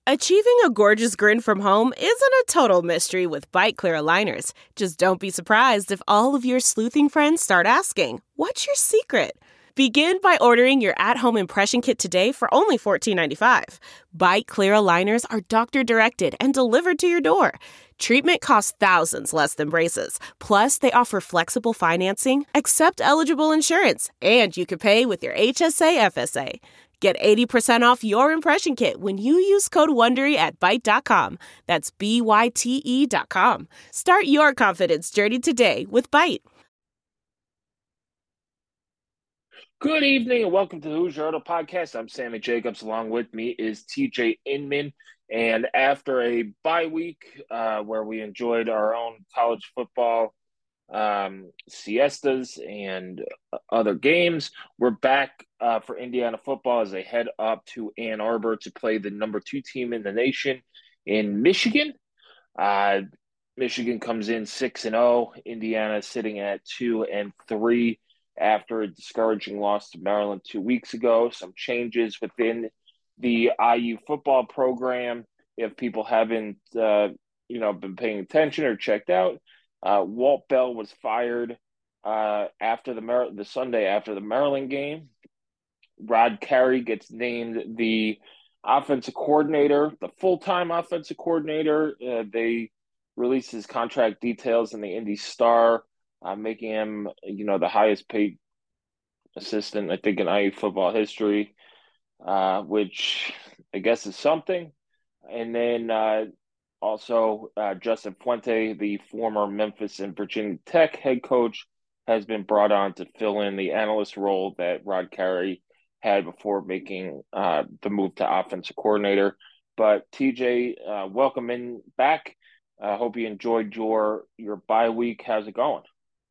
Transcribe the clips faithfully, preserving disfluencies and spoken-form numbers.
Achieving a gorgeous grin from home isn't a total mystery with Bite Clear aligners. Just don't be surprised if all of your sleuthing friends start asking, "What's your secret?" Begin by ordering your at-home impression kit today for only fourteen ninety-five. Bite Clear aligners are doctor-directed and delivered to your door. Treatment costs thousands less than braces. Plus, they offer flexible financing, accept eligible insurance, and you can pay with your H S A F S A. Get eighty percent off your impression kit when you use code WONDERY at Byte dot com. That's B Y T E dot com. Start your confidence journey today with Byte. Good evening and welcome to the Hoosier Huddle Podcast. I'm Sammy Jacobs. Along with me is T J Inman. And after a bye week uh, where we enjoyed our own college football um, siestas and other games, we're back uh, for Indiana football as they head up to Ann Arbor to play the number two team in the nation in Michigan. Uh, Michigan comes in six and zero. Indiana sitting at two and three after a discouraging loss to Maryland two weeks ago. Some changes within the I U football program. If people haven't, uh, you know, been paying attention or checked out, uh, Walt Bell was fired uh, after the Mar- the Sunday after the Maryland game. Rod Carey gets named the offensive coordinator, the full-time offensive coordinator. Uh, they released his contract details in the Indy Star, uh, making him, you know, the highest paid assistant, I think, in I U football history, uh, which I guess is something. And then uh, also uh, Justin Fuente, the former Memphis and Virginia Tech head coach, has been brought on to fill in the analyst role that Rod Carey had before making uh, the move to offensive coordinator. But T J, uh, welcome in back. I uh, hope you enjoyed your your bye week. How's it going?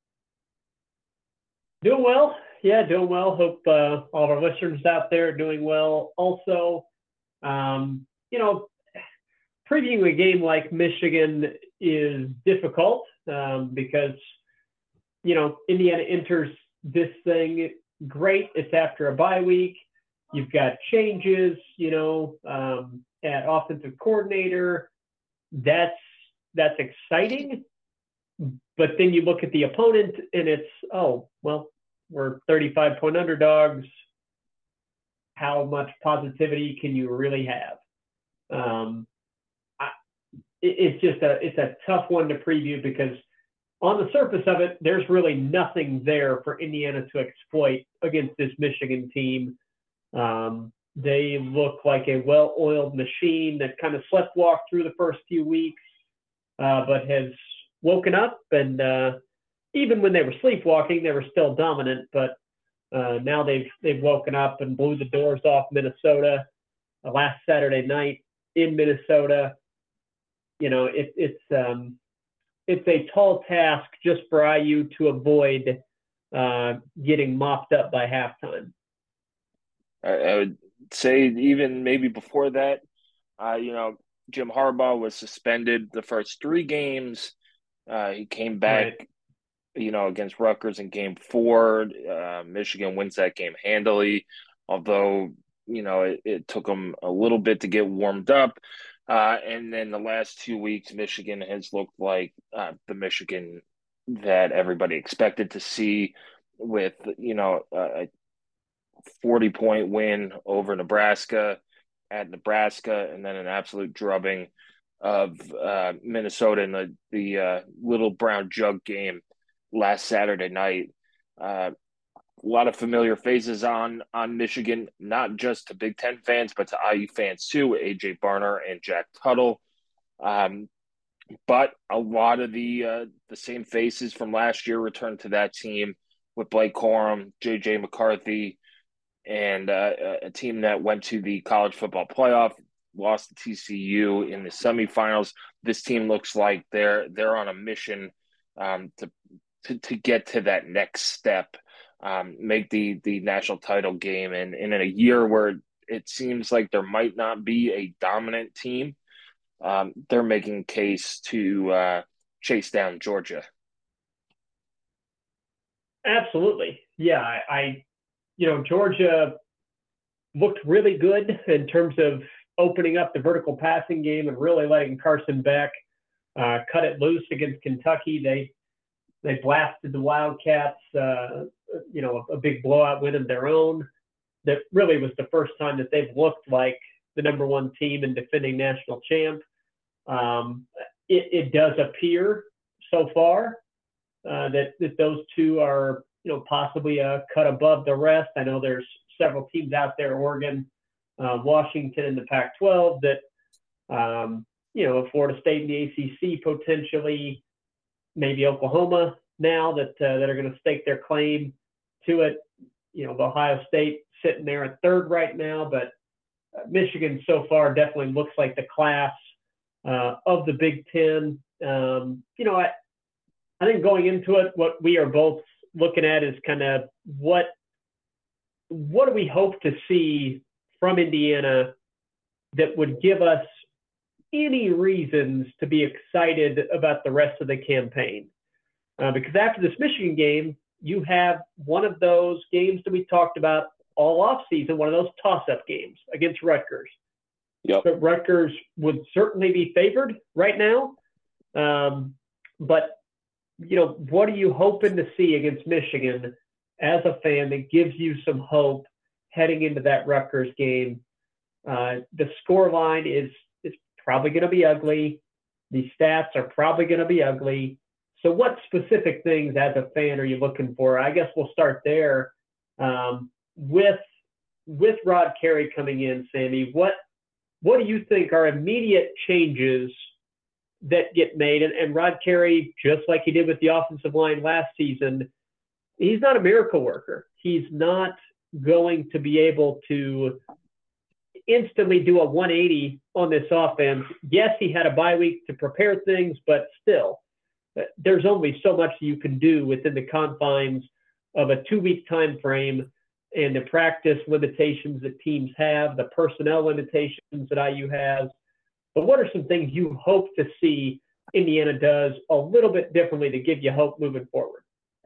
Doing well. Yeah, doing well. Hope uh, all of our listeners out there are doing well. Also, um, you know, previewing a game like Michigan is difficult um, because, you know, Indiana enters this thing great. It's after a bye week. You've got changes, you know, um, at offensive coordinator. That's that's exciting. But then you look at the opponent and it's, oh, well, we're thirty-five point underdogs. How much positivity can you really have? Um, I, it, it's just a it's a tough one to preview because on the surface of it, there's really nothing there for Indiana to exploit against this Michigan team. Um, they look like a well-oiled machine that kind of slept-walked through the first few weeks, uh, but has woken up. And uh, even when they were sleepwalking, they were still dominant. But uh, now they've they've woken up and blew the doors off Minnesota uh, last Saturday night in Minnesota. You know, it, it's um, it's a tall task just for I U to avoid uh, getting mopped up by halftime. I, I would say even maybe before that, uh, you know, Jim Harbaugh was suspended the first three games. Uh, he came back, Right. you know, against Rutgers in game four. Uh, Michigan wins that game handily, although, you know, it, it took them a little bit to get warmed up. Uh, and then the last two weeks, Michigan has looked like uh, the Michigan that everybody expected to see with, you know, a forty-point win over Nebraska at Nebraska, and then an absolute drubbing of uh, Minnesota in the, the uh, Little Brown Jug game last Saturday night. Uh, a lot of familiar faces on on Michigan, not just to Big Ten fans, but to I U fans too. A J Barner and Jack Tuttle, um, but a lot of the uh, the same faces from last year returned to that team with Blake Corum, J J McCarthy, and uh, a team that went to the college football playoff, lost to T C U in the semifinals. This team looks like they're they're on a mission um, to, to to get to that next step. Um, make the the national title game, and, and in a year where it seems like there might not be a dominant team, um, they're making case to uh, chase down Georgia. Absolutely. Yeah, I, I, you know, Georgia looked really good in terms of opening up the vertical passing game and really letting Carson Beck uh, cut it loose against Kentucky. They they blasted the Wildcats, uh, you know, a, a big blowout win of their own. That really was the first time that they've looked like the number one team and defending national champ. Um, it, it does appear so far uh, that, that those two are, you know, possibly a cut above the rest. I know there's several teams out there, Oregon, uh, Washington in the Pac twelve, that, um, you know, Florida State in the A C C potentially, maybe Oklahoma now that uh, that are going to stake their claim to it. You know, Ohio State sitting there at third right now, but Michigan so far definitely looks like the class uh, of the Big Ten. Um, you know, I, I think going into it, what we are both looking at is kind of what what do we hope to see from Indiana that would give us any reasons to be excited about the rest of the campaign. Uh, because after this Michigan game, you have one of those games that we talked about all offseason, one of those toss-up games against Rutgers. Yep. But Rutgers would certainly be favored right now. Um, but, you know, what are you hoping to see against Michigan as a fan that gives you some hope heading into that Rutgers game? Uh, the score line is, is probably going to be ugly. The stats are probably going to be ugly. So what specific things as a fan are you looking for? I guess we'll start there. Um, with with Rod Carey coming in, Sammy, what what do you think are immediate changes that get made? And, and Rod Carey, just like he did with the offensive line last season, he's not a miracle worker. He's not going to be able to instantly do a one eighty on this offense. Yes, he had a bye week to prepare things, but still, there's only so much you can do within the confines of a two-week time frame and the practice limitations that teams have, the personnel limitations that I U has. But what are some things you hope to see Indiana does a little bit differently to give you hope moving forward?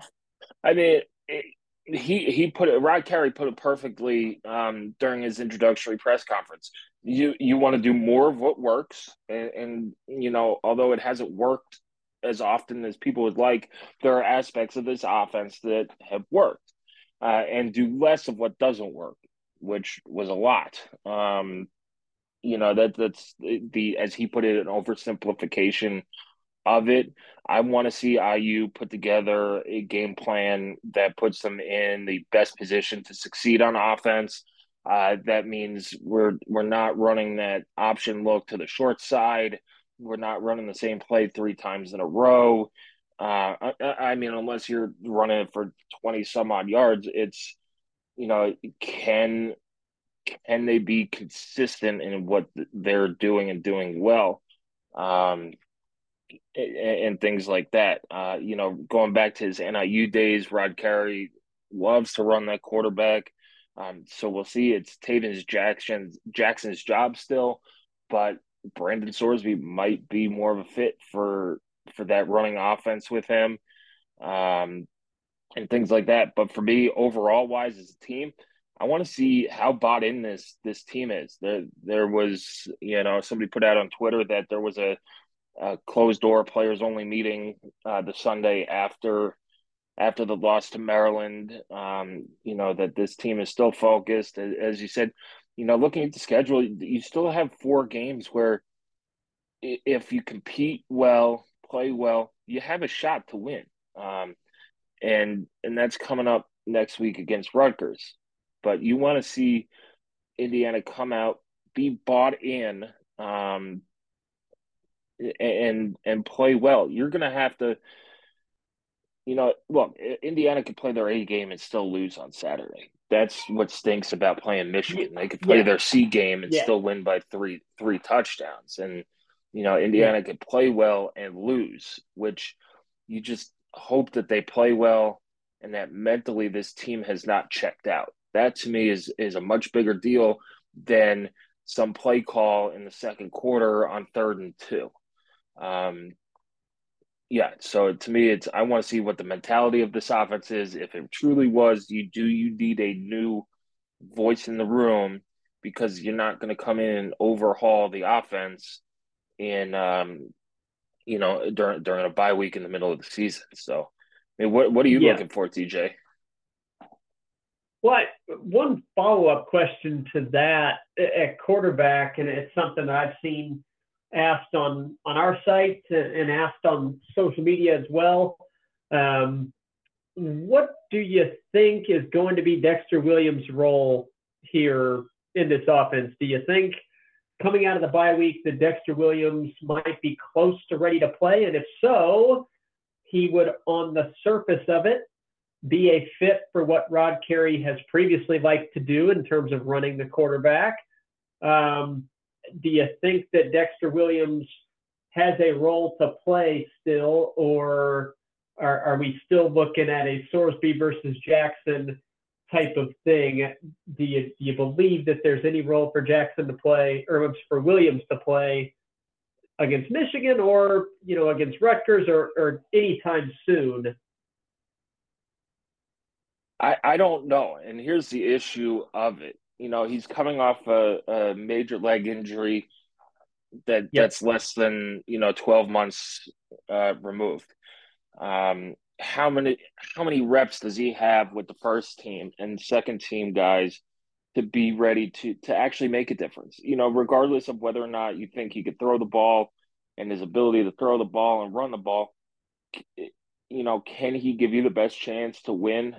I mean, it, he he put it. Rod Carey put it perfectly um, during his introductory press conference. You you want to do more of what works, and, and you know, although it hasn't worked as often as people would like, there are aspects of this offense that have worked, uh, and do less of what doesn't work, which was a lot. Um, you know, that that's the, the as he put it, an oversimplification of it. I want to see I U put together a game plan that puts them in the best position to succeed on offense. Uh, that means we're we're not running that option look to the short side. We're not running the same play three times in a row. Uh, I, I mean, unless you're running it for twenty some odd yards, it's, you know, can can they be consistent in what they're doing and doing well, um, and, and things like that. Uh, you know, going back to his N I U days, Rod Carey loves to run that quarterback. Um, so we'll see. It's Taven Jackson's Jackson's job still, but Brandon Sorsby might be more of a fit for for that running offense with him, um, and things like that. But for me, overall wise as a team, I want to see how bought in this this team is. There there was, you know, somebody put out on Twitter that there was a, a closed door players only meeting uh, the Sunday after after the loss to Maryland. Um, you know, that this team is still focused, as, as you said. You know, looking at the schedule, you still have four games where if you compete well, play well, you have a shot to win. Um, and and that's coming up next week against Rutgers. But you want to see Indiana come out, be bought in, um, and and play well. You're going to have to, you know, look, Indiana could play their A game and still lose on Saturday. That's what stinks about playing Michigan. They could play yeah. their C game and yeah. still win by three three touchdowns. And, you know, Indiana yeah. could play well and lose, which you just hope that they play well and that mentally this team has not checked out. That to me is is a much bigger deal than some play call in the second quarter on third and two. Um, Yeah, so to me, it's I want to see what the mentality of this offense is. If it truly was, you do you need a new voice in the room because you're not going to come in and overhaul the offense in um, you know during during a bye week in the middle of the season. So, I mean, what what are you Yeah. looking for, T J? Well, one follow-up question to that at quarterback, and it's something that I've seen asked on, on our site and asked on social media as well. Um, what do you think is going to be Dexter Williams' role here in this offense? Do you think coming out of the bye week that Dexter Williams might be close to ready to play? And if so, he would, on the surface of it, be a fit for what Rod Carey has previously liked to do in terms of running the quarterback? Um, do you think that Dexter Williams has a role to play still, or are, are we still looking at a Sorsby versus Jackson type of thing? Do you, do you believe that there's any role for Jackson to play, or for Williams to play against Michigan, or, you know, against Rutgers, or, or anytime soon? I, I don't know. And here's the issue of it. You know, he's coming off a, a major leg injury that Yep. that's less than, you know, twelve months uh, removed. Um, how many how many reps does he have with the first team and second team guys to be ready to to actually make a difference? You know, regardless of whether or not you think he could throw the ball and his ability to throw the ball and run the ball, you know, can he give you the best chance to win?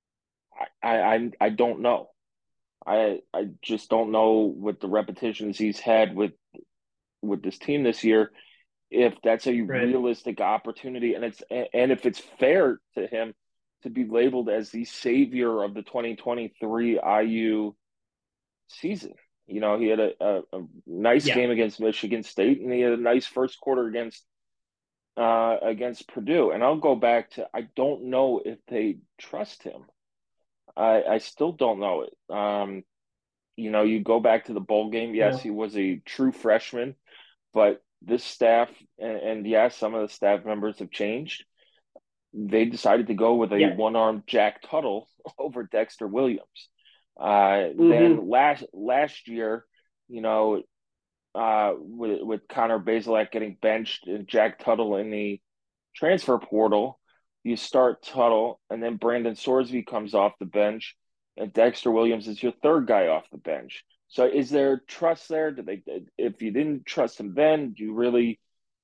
I I I don't know. I I just don't know with the repetitions he's had with with this team this year, if that's a Right. realistic opportunity, and it's and if it's fair to him to be labeled as the savior of the twenty twenty-three I U season. You know, he had a, a, a nice Yeah. game against Michigan State, and he had a nice first quarter against uh, against Purdue. And I'll go back to, I don't know if they trust him. I, I still don't know it. Um, you know, you go back to the bowl game. Yes, No. he was a true freshman, but this staff, and, and yes, some of the staff members have changed. They decided to go with a Yeah. one-armed Jack Tuttle over Dexter Williams. Uh, Mm-hmm. Then last last year, you know, uh, with with Connor Bazelak getting benched and Jack Tuttle in the transfer portal, you start Tuttle, and then Brandon Sorsby comes off the bench, and Dexter Williams is your third guy off the bench. So, is there trust there? Do they? If you didn't trust him then, do you really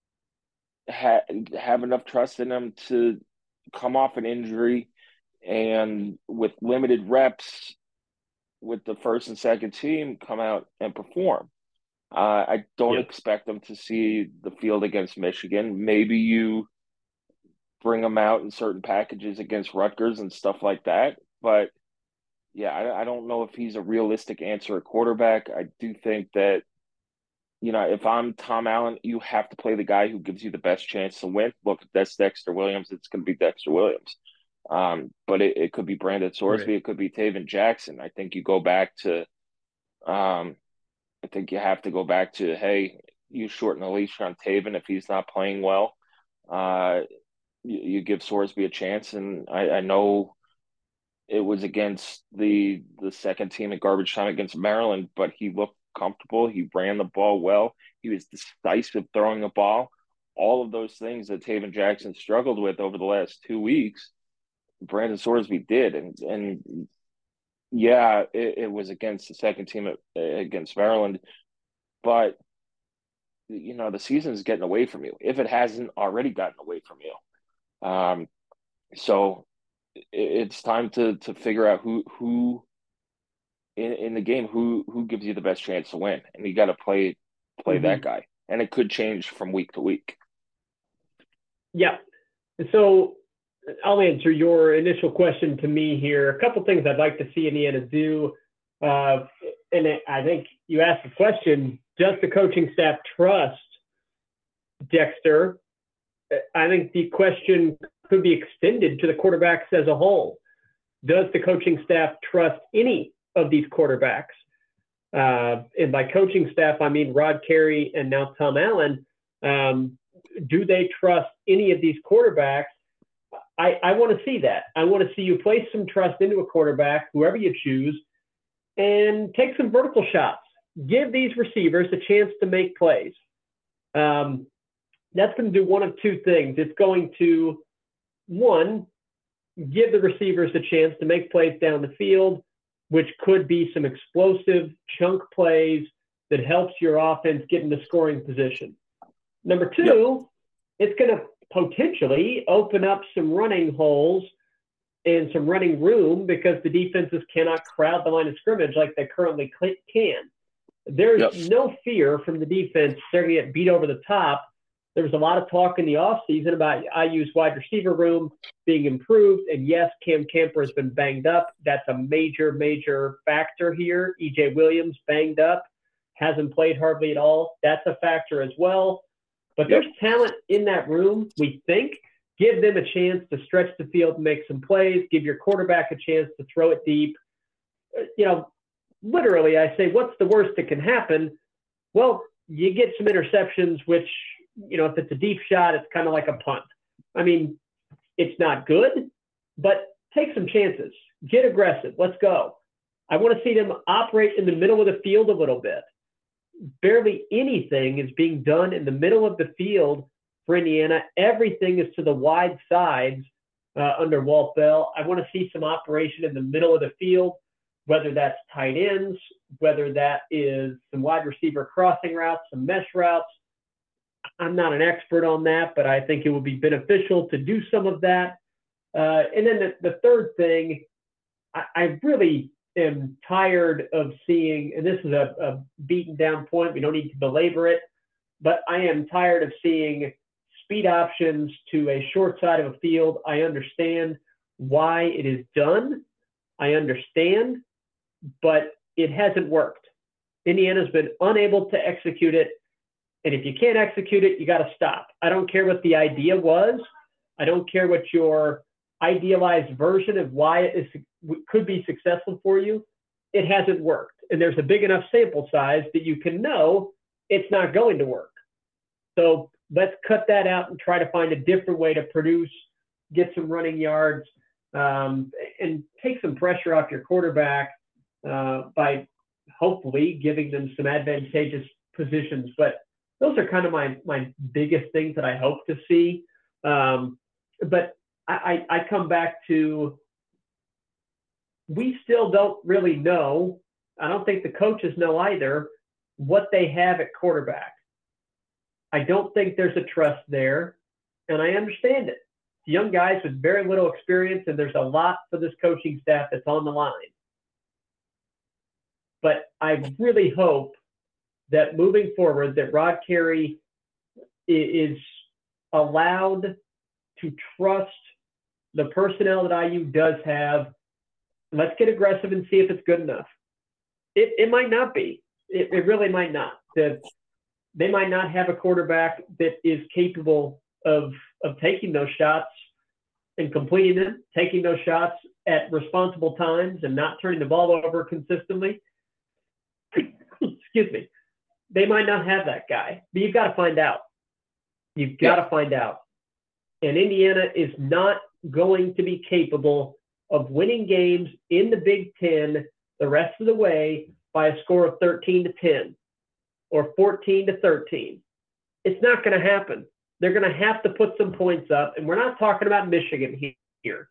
ha- have enough trust in him to come off an injury and with limited reps with the first and second team come out and perform? Uh, I don't Yeah. expect them to see the field against Michigan. Maybe you bring them out in certain packages against Rutgers and stuff like that. But yeah, I, I don't know if he's a realistic answer at quarterback. I do think that, you know, if I'm Tom Allen, you have to play the guy who gives you the best chance to win. Look, if that's Dexter Williams, it's going to be Dexter Williams. Um, but it, it could be Brandon Sorsby. Right. It could be Taven Jackson. I think you go back to, um, I think you have to go back to, hey, you shorten the leash on Taven if he's not playing well. Uh, you, you give Sorsby a chance, and I, I know it was against the the second team at garbage time against Maryland, but he looked comfortable. He ran the ball well. He was decisive throwing the ball. All of those things that Taven Jackson struggled with over the last two weeks, Brandon Sorsby did, and and yeah, it, it was against the second team at, against Maryland, but you know the season is getting away from you if it hasn't already gotten away from you. Um, so it, it's time to to figure out who who in, in the game who who gives you the best chance to win, and you got to play play Mm-hmm. that guy, and it could change from week to week. Yeah. So I'll answer your initial question to me here. A couple things I'd like to see Indiana do. Uh, and I think you asked the question, does the coaching staff trust Dexter? I think the question could be extended to the quarterbacks as a whole. Does the coaching staff trust any of these quarterbacks? Uh, and by coaching staff, I mean Rod Carey and now Tom Allen. Um, do they trust any of these quarterbacks? I, I want to see that. I want to see you place some trust into a quarterback, whoever you choose, and take some vertical shots. Give these receivers a chance to make plays. Um, that's going to do one of two things. It's going to, one, give the receivers a chance to make plays down the field, which could be some explosive chunk plays that helps your offense get into scoring position. Number two, yep. it's going to potentially open up some running holes and some running room because the defenses cannot crowd the line of scrimmage like they currently can. There's yep. no fear from the defense they're going to get beat over the top. There was a lot of talk in the offseason about I U's wide receiver room being improved. And yes, Cam Camper has been banged up. That's a major, major factor here. E J Williams banged up, hasn't played hardly at all. That's a factor as well. But yep. there's talent in that room, we think. Give them a chance to stretch the field and make some plays. Give your quarterback a chance to throw it deep. You know, literally, I say, what's the worst that can happen? Well, you get some interceptions, which, you know, if it's a deep shot, it's kind of like a punt. I mean, it's not good, but take some chances. Get aggressive. Let's go. I want to see them operate in the middle of the field a little bit. Barely anything is being done in the middle of the field for Indiana. Everything is to the wide sides uh, under Walt Bell. I want to see some operation in the middle of the field, whether that's tight ends, whether that is some wide receiver crossing routes, some mesh routes. I'm not an expert on that, but I think it would be beneficial to do some of that. Uh, and then the, the third thing, I, I really am tired of seeing, and this is a, a beaten down point, we don't need to belabor it, but I am tired of seeing speed options to a short side of a field. I understand why it is done. I understand, but it hasn't worked. Indiana's been unable to execute it. And if you can't execute it, you got to stop. I don't care what the idea was. I don't care what your idealized version of why it is, could be successful for you. It hasn't worked. And there's a big enough sample size that you can know it's not going to work. So let's cut that out and try to find a different way to produce, get some running yards, um, and take some pressure off your quarterback uh, by hopefully giving them some advantageous positions. But those are kind of my, my biggest things that I hope to see. Um, but I, I, I come back to, we still don't really know, I don't think the coaches know either, what they have at quarterback. I don't think there's a trust there, and I understand it. Young guys with very little experience, and there's a lot for this coaching staff that's on the line. But I really hope that moving forward, that Rod Carey is allowed to trust the personnel that I U does have. Let's get aggressive and see if it's good enough. It, it might not be. It, it really might not. The, they might not have a quarterback that is capable of, of taking those shots and completing them, taking those shots at responsible times and not turning the ball over consistently. Excuse me. They might not have that guy, but you've got to find out. You've got to yeah. find out. And Indiana is not going to be capable of winning games in the Big Ten the rest of the way by a score of thirteen to ten or fourteen to thirteen. It's not going to happen. They're going to have to put some points up, and we're not talking about Michigan here.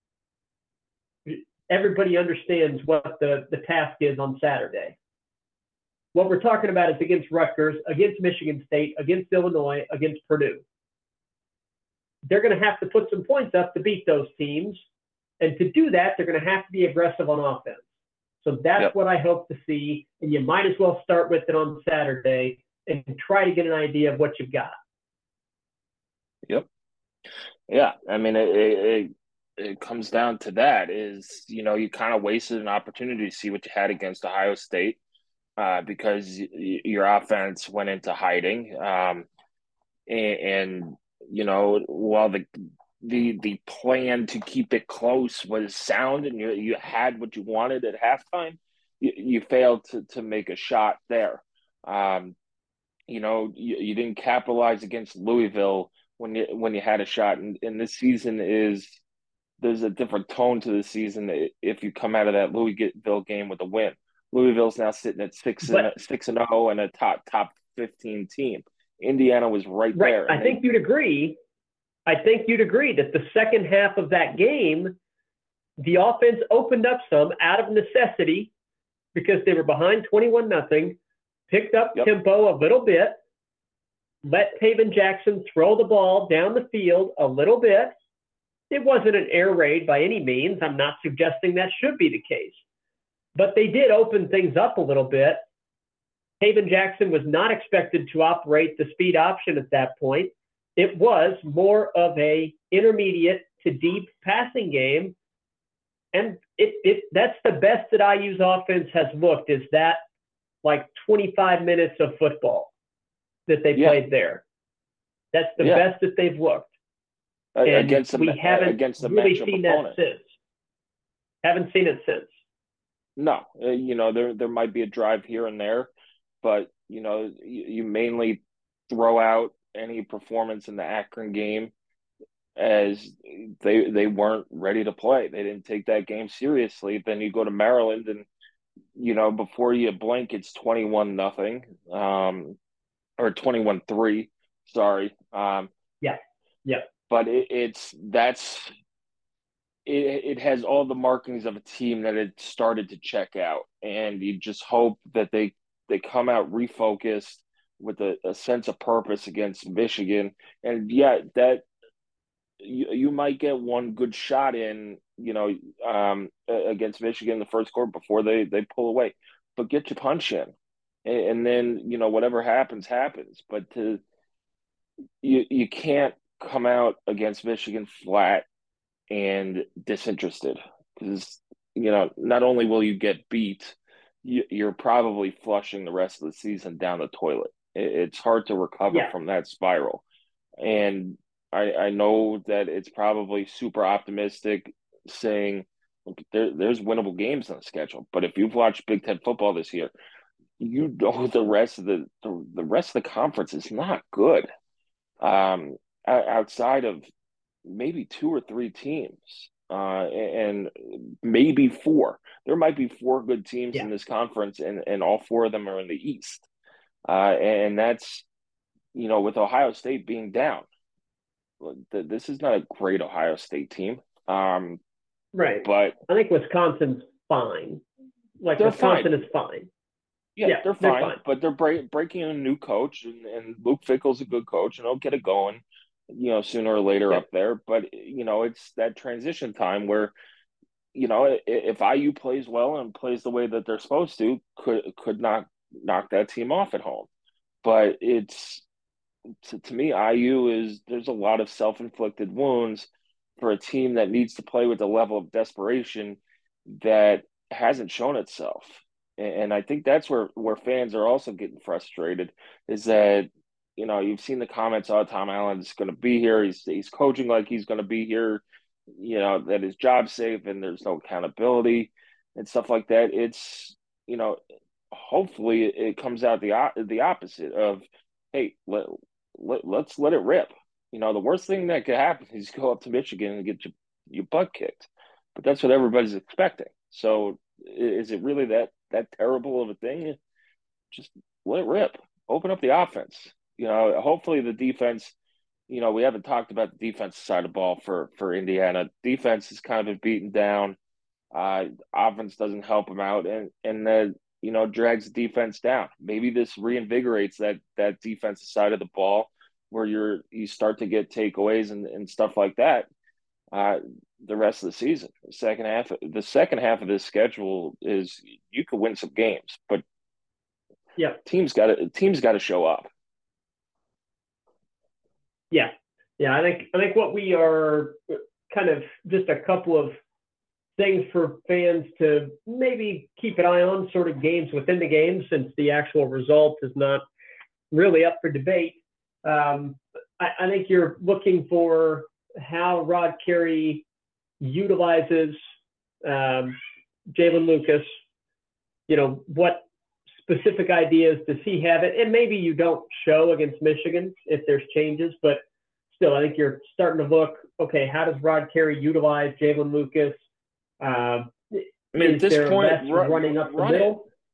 Everybody understands what the, the task is on Saturday. What we're talking about is against Rutgers, against Michigan State, against Illinois, against Purdue. They're going to have to put some points up to beat those teams. And to do that, they're going to have to be aggressive on offense. So that's yep. what I hope to see. And you might as well start with it on Saturday and try to get an idea of what you've got. Yep. Yeah. I mean, it, it, it comes down to that is, you know, you kind of wasted an opportunity to see what you had against Ohio State. Uh, because y- your offense went into hiding, um, and, and you know while the the the plan to keep it close was sound, and you you had what you wanted at halftime, you, you failed to to make a shot there. Um, you know you, you didn't capitalize against Louisville when you when you had a shot, and, and this season is there's a different tone to the season if you come out of that Louisville game with a win. Louisville's now sitting at six and But six and zero and a top top fifteen team. Indiana was right, right, there. I think they, you'd agree. I think you'd agree that the second half of that game, the offense opened up some out of necessity because they were behind twenty-one nothing, picked up yep. tempo a little bit, let Taven Jackson throw the ball down the field a little bit. It wasn't an air raid by any means. I'm not suggesting that should be the case. But they did open things up a little bit. Taven Jackson was not expected to operate the speed option at that point. It was more of a intermediate to deep passing game. And it, it that's the best that I U's offense has looked, is that like twenty-five minutes of football that they yeah. played there. That's the yeah. best that they've looked. And against the, we haven't against the really seen opponent. that since. Haven't seen it since. No, uh, you know, there there might be a drive here and there, but, you know, you, you mainly throw out any performance in the Akron game as they they weren't ready to play. They didn't take that game seriously. Then you go to Maryland and, you know, before you blink, it's twenty-one nothing, um, or twenty-one three, sorry. Um, yeah, yeah. But it, it's that's it, it has all the markings of a team that had started to check out, and you just hope that they they come out refocused with a, a sense of purpose against Michigan. And yeah, that you, you might get one good shot in, you know, um, against Michigan in the first quarter before they they pull away, but get your punch in, and, and then, you know, whatever happens happens. But to you you can't come out against Michigan flat and disinterested, because, you know, not only will you get beat, you, you're probably flushing the rest of the season down the toilet. It, it's hard to recover yeah. from that spiral. And I, I know that it's probably super optimistic saying, look, there, there's winnable games on the schedule. But if you've watched Big Ten football this year, you know the rest of the the, the rest of the conference is not good. Um, outside of maybe two or three teams, uh, and maybe four. There might be four good teams yeah. in this conference, and, and all four of them are in the East. Uh, and that's, you know, with Ohio State being down. This is not a great Ohio State team. Um, right. But I think Wisconsin's fine. Like, Wisconsin fine. is fine. Yeah, yeah they're, fine, they're fine, but they're break, breaking in a new coach, and, and Luke Fickell's a good coach, and they'll get it going, you know, sooner or later yeah. up there. But, you know, it's that transition time where, you know, if I U plays well and plays the way that they're supposed to, could could not knock that team off at home. But it's, to, to me, I U is, there's a lot of self-inflicted wounds for a team that needs to play with a level of desperation that hasn't shown itself. And I think that's where, where fans are also getting frustrated, is that, you know, you've seen the comments, oh, Tom Allen's going to be here. He's he's coaching like he's going to be here, you know, that his job's safe and there's no accountability and stuff like that. It's, you know, hopefully it comes out the the opposite of, hey, let, let, let's let it rip. You know, the worst thing that could happen is go up to Michigan and get your, your butt kicked. But that's what everybody's expecting. So is it really that that terrible of a thing? Just let it rip. Open up the offense. You know, hopefully the defense, you know, we haven't talked about the defensive side of the ball for, for Indiana. Defense has kind of been beaten down. Uh, offense doesn't help them out, and, and then, you know, drags the defense down. Maybe this reinvigorates that that defensive side of the ball where you're you start to get takeaways and, and stuff like that. Uh, the rest of the season, the second half, the second half of this schedule is you could win some games, but yeah, teams got to teams got to show up. Yeah, yeah, I think I think what we are kind of just a couple of things for fans to maybe keep an eye on, sort of games within the game, since the actual result is not really up for debate. Um, I, I think you're looking for how Rod Carey utilizes um, Jaylin Lucas. You know, what specific ideas does he have? It, and maybe you don't show against Michigan if there's changes, but still, I think you're starting to look, okay, how does Rod Carey utilize Jaylin Lucas? Uh, I mean, is at this there point, less run, running up the run middle?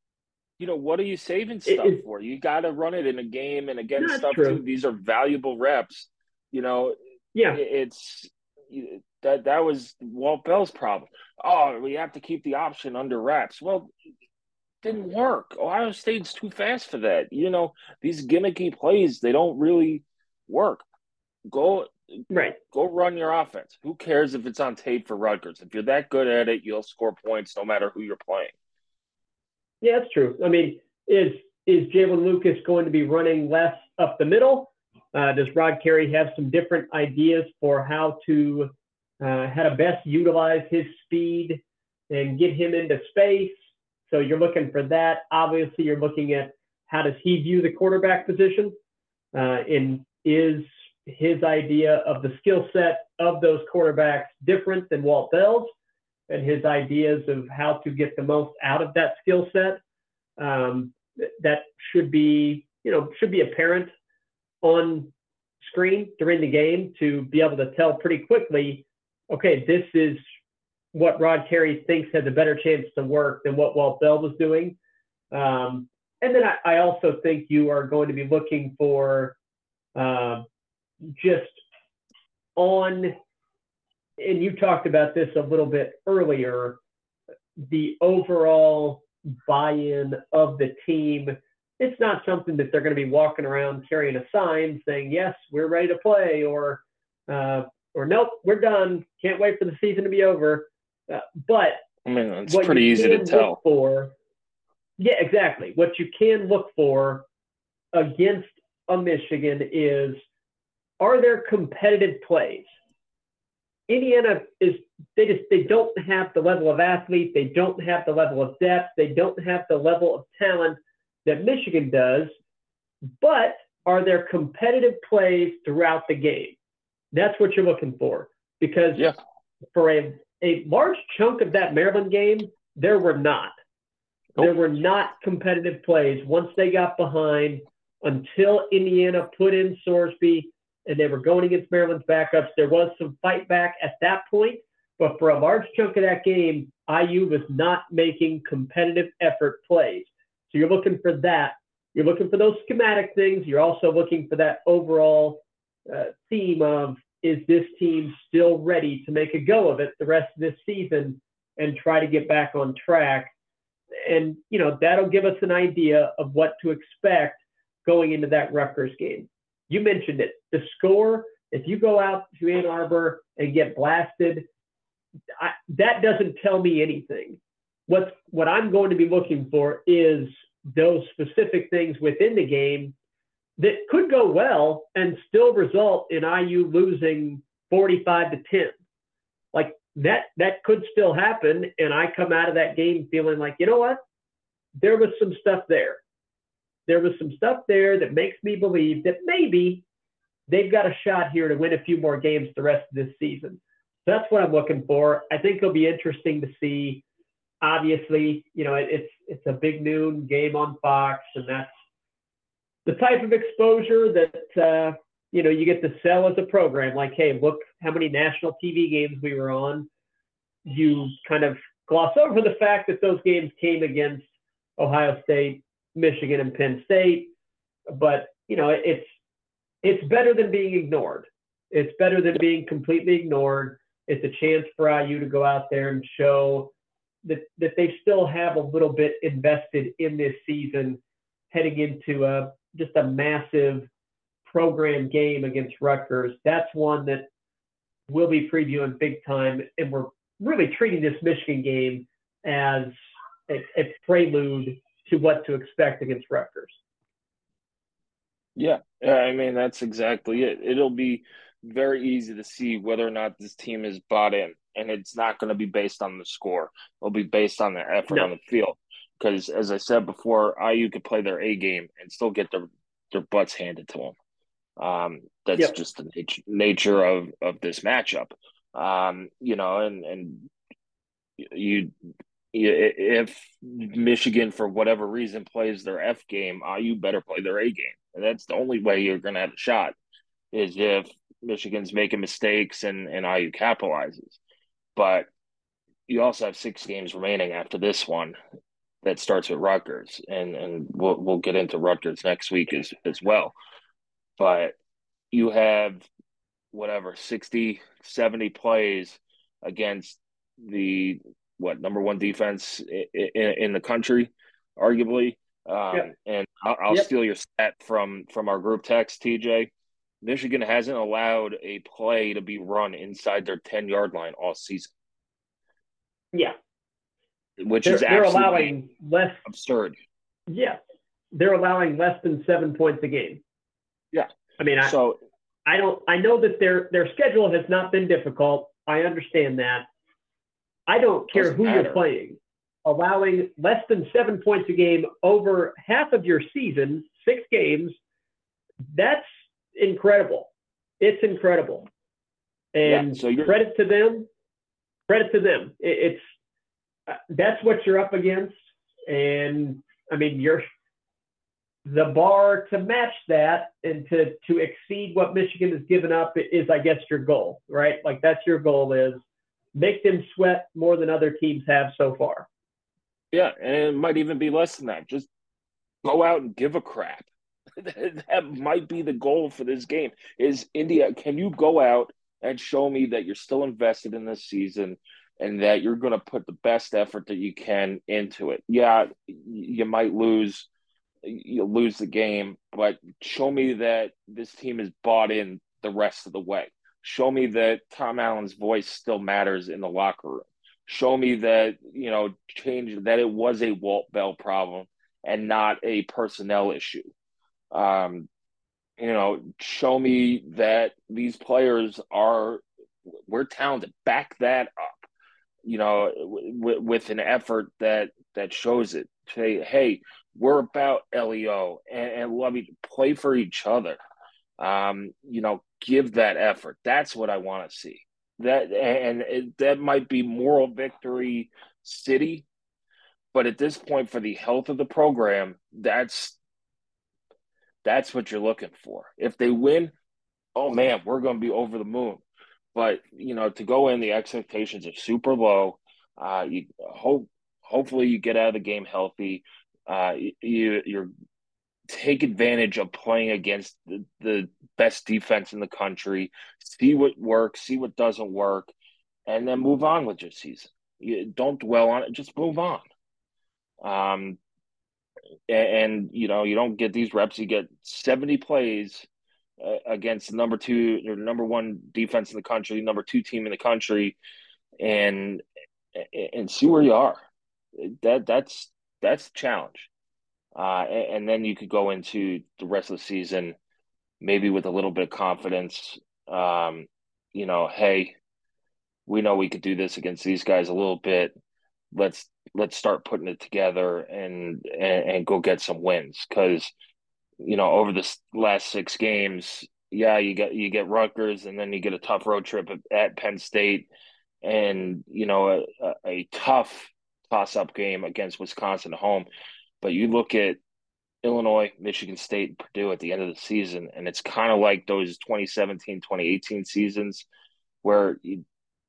you know, what are you saving It, stuff it, for? You got to run it in a game and against no, that's stuff too. true. These are valuable reps. You know, Yeah, it, it's that that was Walt Bell's problem. Oh, we have to keep the option under wraps. Well, it didn't work. Ohio State's too fast for that. You know, these gimmicky plays, they don't really work. Go right. go run your offense. Who cares if it's on tape for Rutgers? If you're that good at it, you'll score points no matter who you're playing. Yeah, that's true. I mean, is is Jalen Lucas going to be running less up the middle? Uh, does Rod Carey have some different ideas for how to uh, how to best utilize his speed and get him into space? So you're looking for that. Obviously, you're looking at how does he view the quarterback position, uh, and is his idea of the skill set of those quarterbacks different than Walt Bell's, and his ideas of how to get the most out of that skill set. Um, that should be, you know, should be apparent on screen during the game to be able to tell pretty quickly, okay, this is what Rod Carey thinks has a better chance to work than what Walt Bell was doing. Um, and then I, I also think you are going to be looking for uh, just on, and you talked about this a little bit earlier, the overall buy-in of the team. It's not something that they're going to be walking around carrying a sign saying, yes, we're ready to play, or, uh, or nope, we're done. Can't wait for the season to be over. Uh, but I mean, it's what pretty you easy can to look tell. for, yeah, exactly. What you can look for against a Michigan is, are there competitive plays? Indiana is, they just, they don't have the level of athlete. They don't have the level of depth. They don't have the level of talent that Michigan does. But are there competitive plays throughout the game? That's what you're looking for. Because yeah. for a, a large chunk of that Maryland game, there were not. Nope. There were not competitive plays once they got behind until Indiana put in Sorsby and they were going against Maryland's backups. There was some fight back at that point, but for a large chunk of that game, I U was not making competitive effort plays. So you're looking for that. You're looking for those schematic things. You're also looking for that overall uh, theme of, is this team still ready to make a go of it the rest of this season and try to get back on track? And, you know, that'll give us an idea of what to expect going into that Rutgers game. You mentioned it. The score, if you go out to Ann Arbor and get blasted, I, that doesn't tell me anything. What's, what I'm going to be looking for is those specific things within the game that could go well and still result in I U losing forty-five to ten. Like that, that could still happen. And I come out of that game feeling like, you know what? There was some stuff there. There was some stuff there that makes me believe that maybe they've got a shot here to win a few more games the rest of this season. So that's what I'm looking for. I think it'll be interesting to see. Obviously, you know, it, it's it's a big noon game on Fox, and that's the type of exposure that, uh, you know, you get to sell as a program. Like, hey, look how many national T V games we were on. You kind of gloss over the fact that those games came against Ohio State, Michigan, and Penn State. But, you know, it's it's better than being ignored. It's better than being completely ignored. It's a chance for I U to go out there and show that, that they still have a little bit invested in this season heading into a, just a massive program game against Rutgers. That's one that we'll be previewing big time, and we're really treating this Michigan game as a, a prelude to what to expect against Rutgers. Yeah, I mean, that's exactly it. It'll be very easy to see whether or not this team is bought in, and it's not going to be based on the score. It'll be based on their effort No. on the field. Because, as I said before, I U could play their A game and still get their, their butts handed to them. Um, that's Yep. just the nature, nature of, of this matchup. Um, you know, and, and you, you, if Michigan, for whatever reason, plays their F game, I U better play their A game. And that's the only way you're going to have a shot, is if Michigan's making mistakes and, and I U capitalizes. But you also have six games remaining after this one. that starts with Rutgers, and and we'll we'll get into Rutgers next week as as well. But you have whatever sixty, seventy plays against the what number one defense in, in, in the country, arguably. Um, Yep. And I'll, I'll Yep. steal your stat from from our group text, T J. Michigan hasn't allowed a play to be run inside their ten yard line all season, Yeah. which They're is they're absolutely allowing less. absurd. Yeah. They're allowing less than seven points a game. Yeah. I mean, I, So I don't. I know that their their schedule has not been difficult. I understand that. I don't care Doesn't who matter. you're playing. Allowing less than seven points a game over half of your season, six games, that's incredible. It's incredible. And Yeah, so you're- credit to them. Credit to them. It, it's uh, that's what you're up against. And I mean, you're the bar to match that and to to exceed what Michigan has given up is, I guess, your goal, right? Like that's your goal is make them sweat more than other teams have so far. yeah, and it might even be less than that. Just go out and give a crap. That might be the goal for this game. Is India? Can you go out and show me that you're still invested in this season and that you're going to put the best effort that you can into it? Yeah, you might lose. You'll lose the game, but show me that this team is bought in the rest of the way. Show me that Tom Allen's voice still matters in the locker room. Show me that, you know, change that it was a Walt Bell problem and not a personnel issue. Um, you know, show me that these players are, we're talented. Back that up, you know, w- with an effort that that shows it. Say, hey, we're about L E O and, and love you. Play for each other. Um, you know, give that effort. That's what I want to see. That and it, that might be moral victory city, but at this point, for the health of the program, that's that's what you're looking for. If they win, oh man, we're going to be over the moon. But you know, to go in, the expectations are super low. Uh, you hope, hopefully, you get out of the game healthy. Uh, you you're take advantage of playing against the, the best defense in the country. See what works, see what doesn't work, and then move on with your season. You don't dwell on it; just move on. Um, and, and you know, you don't get these reps. You get seventy plays uh, against number two or number one defense in the country, number two team in the country, and and see where you are. That that's that's the challenge. Uh, and, and then you could go into the rest of the season, maybe with a little bit of confidence. Um, you know, hey, we know we could do this against these guys a little bit. Let's let's start putting it together and and, and go get some wins because you know over the last six games, yeah, you get you get Rutgers and then you get a tough road trip at, at Penn State, and you know a, a tough toss-up game against Wisconsin at home. But you look at Illinois, Michigan State, Purdue at the end of the season, and it's kind of like those twenty seventeen, twenty eighteen seasons where you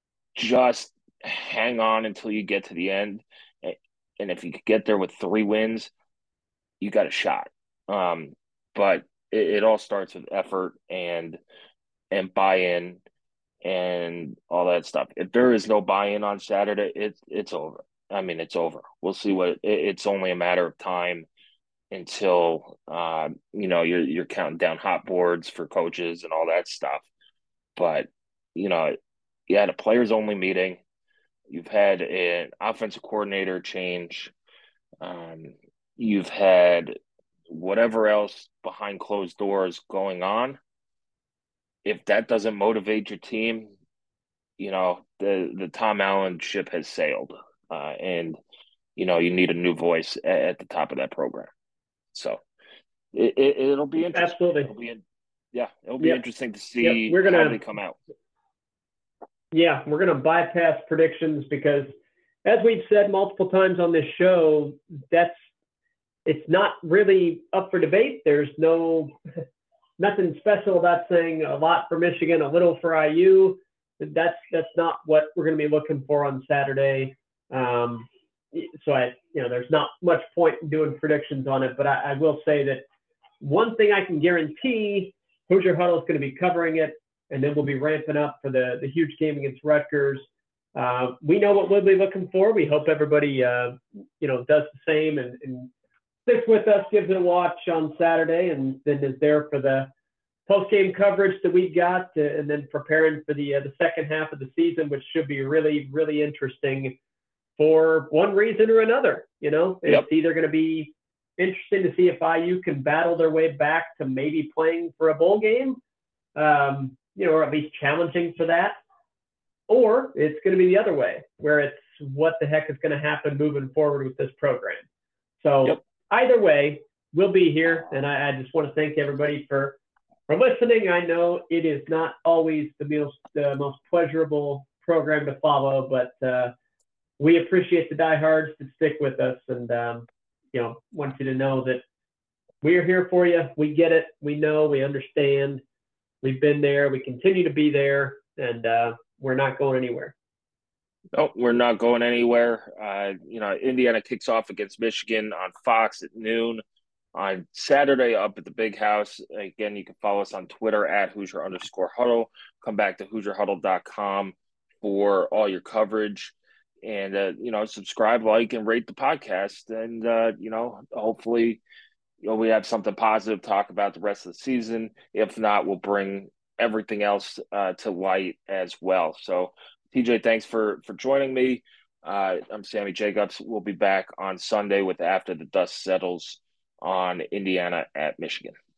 just hang on until you get to the end. And if you could get there with three wins, you got a shot. Um, but it, it all starts with effort and and buy-in and all that stuff. If there is no buy-in on Saturday, it's it's over. I mean, it's over. We'll see what it, it's only a matter of time until uh, you know you're you're counting down hot boards for coaches and all that stuff. But you know, you had a players only meeting. You've had an offensive coordinator change. Um, you've had whatever else behind closed doors going on. If that doesn't motivate your team, you know the the Tom Allen ship has sailed, uh, and you know you need a new voice at, at the top of that program. So it, it it'll be interesting. Absolutely. It'll be, yeah, it'll be Yep. interesting to see Yep. We're gonna, how they come out. Yeah, we're going to bypass predictions because, as we've said multiple times on this show, that's it's not really up for debate. There's no nothing special about saying a lot for Michigan, a little for I U. That's that's not what we're going to be looking for on Saturday. Um, so I, you know, there's not much point in doing predictions on it, but I, I will say that one thing I can guarantee, Hoosier Huddle is going to be covering it, and then we'll be ramping up for the, the huge game against Rutgers. Uh, we know what we'll be looking for. We hope everybody, uh, you know, does the same and, and sticks with us, gives it a watch on Saturday, and then is there for the post-game coverage that we got, uh, and then preparing for the uh, the second half of the season, which should be really, really interesting for one reason or another. You know, Yep. It's either going to be interesting to see if I U can battle their way back to maybe playing for a bowl game, um, you know, or at least challenging for that. Or it's going to be the other way, where it's what the heck is going to happen moving forward with this program. So Yep. either way, we'll be here. And I, I just want to thank everybody for, for listening. I know it is not always the most, the most pleasurable program to follow, but uh, we appreciate the diehards that stick with us. And, um, you know, want you to know that we are here for you. We get it. We know, we understand. We've been there. We continue to be there. And, uh, we're not going anywhere. No, we're not going anywhere. Uh, you know, Indiana kicks off against Michigan on Fox at noon on Saturday up at the Big House. Again, you can follow us on Twitter at Hoosier underscore huddle. Come back to Hoosier Huddle dot com for all your coverage. And, uh, you know, subscribe, like, and rate the podcast. And, uh, you know, hopefully, you know, we have something positive to talk about the rest of the season. If not, we'll bring everything else uh, to light as well. So, T J, thanks for for joining me. Uh, I'm Sammy Jacobs. We'll be back on Sunday with After the Dust Settles on Indiana at Michigan.